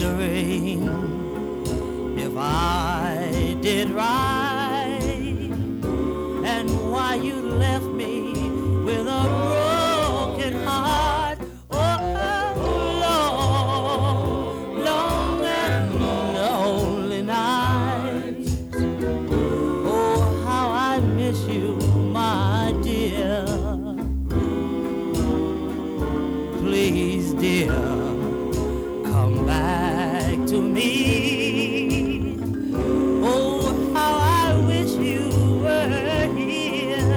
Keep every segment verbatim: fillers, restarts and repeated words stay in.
wondering if I did right and why you left me with a broken heart. Oh, long, long and lonely nights. Oh, how I miss you, my dear. Please, dear, come back to me. Oh, how I wish you were here.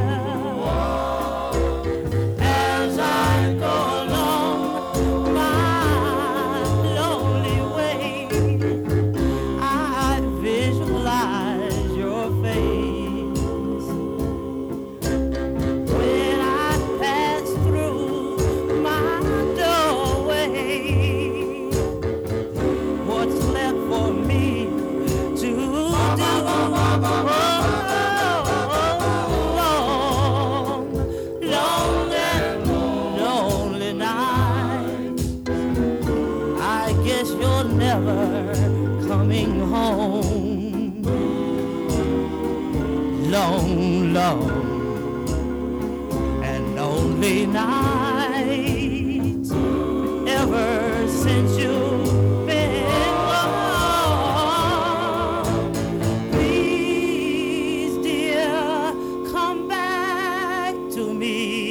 As I go along my lonely way, I visualize your face. When I pass through my doorway, what's left for me to do? Oh, long, long and lonely night. I guess you're never coming home. Long, long and lonely nights ever since you've been gone. Please, dear, come back to me.